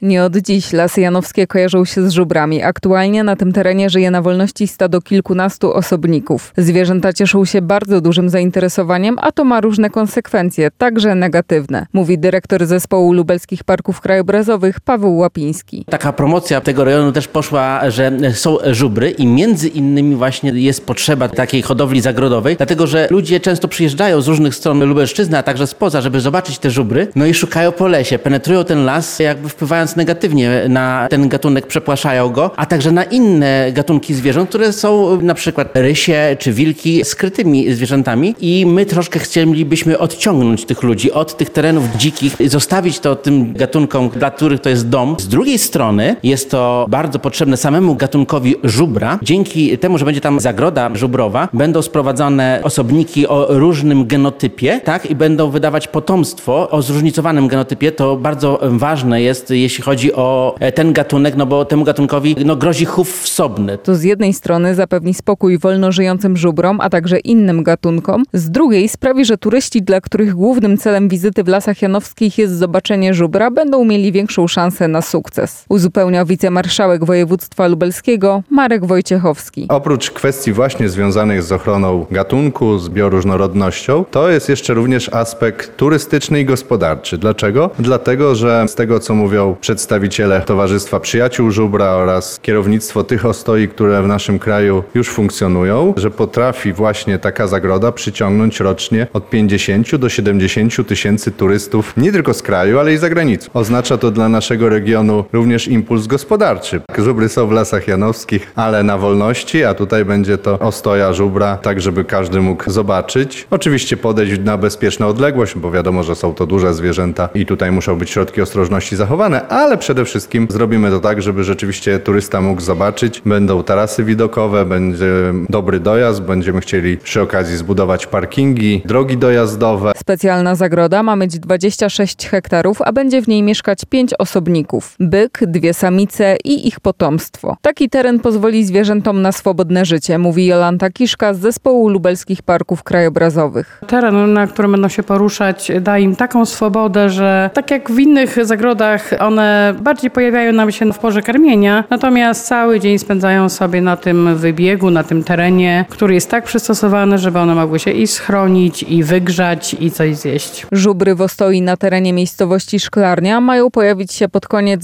Nie od dziś Lasy Janowskie kojarzą się z żubrami. Aktualnie na tym terenie żyje na wolności stado kilkunastu osobników. Zwierzęta cieszą się bardzo dużym zainteresowaniem, a to ma różne konsekwencje, także negatywne, mówi dyrektor Zespołu Lubelskich Parków Krajobrazowych Paweł Łapiński. Taka promocja tego rejonu też poszła, że są żubry i między innymi właśnie jest potrzeba takiej hodowli zagrodowej, dlatego że ludzie często przyjeżdżają z różnych stron Lubelszczyzny, a także spoza, żeby zobaczyć te żubry, no i szukają po lesie, penetrują ten las, jakby wpływając negatywnie na ten gatunek, przepłaszają go, a także na inne gatunki zwierząt, które są na przykład rysie czy wilki skrytymi zwierzętami i my troszkę chcielibyśmy odciągnąć tych ludzi od tych terenów dzikich i zostawić to tym gatunkom, dla których to jest dom. Z drugiej strony jest to bardzo potrzebne samemu gatunkowi żubra. Dzięki temu, że będzie tam zagroda żubrowa, będą sprowadzane osobniki o różnym genotypie, tak, i będą wydawać potomstwo o zróżnicowanym genotypie. To bardzo ważne jest, jeśli chodzi o ten gatunek, no bo temu gatunkowi grozi chów wsobny. To z jednej strony zapewni spokój wolno żyjącym żubrom, a także innym gatunkom. Z drugiej sprawi, że turyści, dla których głównym celem wizyty w Lasach Janowskich jest zobaczenie żubra, będą mieli większą szansę na sukces. Uzupełnia wicemarszałek województwa lubelskiego Marek Wojciechowski. Oprócz kwestii właśnie związanych z ochroną gatunku, z bioróżnorodnością, to jest jeszcze również aspekt turystyczny i gospodarczy. Dlaczego? Dlatego, że z tego, co mówią przedstawiciele Towarzystwa Przyjaciół Żubra oraz kierownictwo tych ostoi, które w naszym kraju już funkcjonują, że potrafi właśnie taka zagroda przyciągnąć rocznie od 50 do 70 tysięcy turystów nie tylko z kraju, ale i z zagranicy. Oznacza to dla naszego regionu również impuls gospodarczy. Żubry są w Lasach Janowskich, ale na wolności, a tutaj będzie to ostoja żubra, tak żeby każdy mógł zobaczyć. Oczywiście podejść na bezpieczną odległość, bo wiadomo, że są to duże zwierzęta i tutaj muszą być środki ostrożności zachowane, ale przede wszystkim zrobimy to tak, żeby rzeczywiście turysta mógł zobaczyć. Będą tarasy widokowe, będzie dobry dojazd, będziemy chcieli przy okazji zbudować parkingi, drogi dojazdowe. Specjalna zagroda ma mieć 26 hektarów, a będzie w niej mieszkać 5 osobników. Byk, 2 samice i ich potomstwo. Taki teren pozwoli zwierzętom na swobodne życie, mówi Jolanta Kiszka z Zespołu Lubelskich Parków Krajobrazowych. Teren, na którym będą się poruszać, da im taką swobodę, że tak jak w innych zagrodach, one bardziej pojawiają nam się w porze karmienia, natomiast cały dzień spędzają sobie na tym wybiegu, na tym terenie, który jest tak przystosowany, żeby one mogły się i schronić, i wygrzać, i coś zjeść. Żubry w ostoi na terenie miejscowości Szklarnia mają pojawić się pod koniec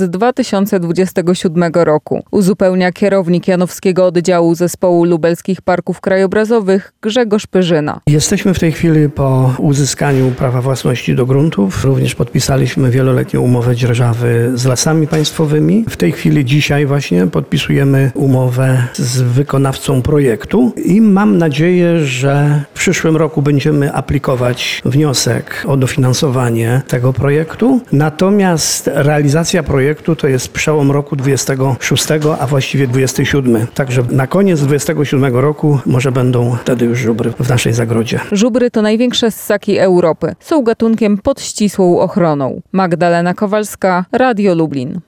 2027 roku. Uzupełnia kierownik Janowskiego Oddziału Zespołu Lubelskich Parków Krajobrazowych Grzegorz Pyrzyna. Jesteśmy w tej chwili po uzyskaniu prawa własności do gruntów. Również podpisaliśmy wieloletnią umowę dzierżawy z Lasami Państwowymi. W tej chwili dzisiaj właśnie podpisujemy umowę z wykonawcą projektu i mam nadzieję, że w przyszłym roku będziemy aplikować wniosek o dofinansowanie tego projektu. Natomiast realizacja projektu to jest przełom roku 26, a właściwie 27. Także na koniec 27 roku może będą wtedy już żubry w naszej zagrodzie. Żubry to największe ssaki Europy. Są gatunkiem pod ścisłą ochroną. Magdalena Kowalska, Radio Lublin.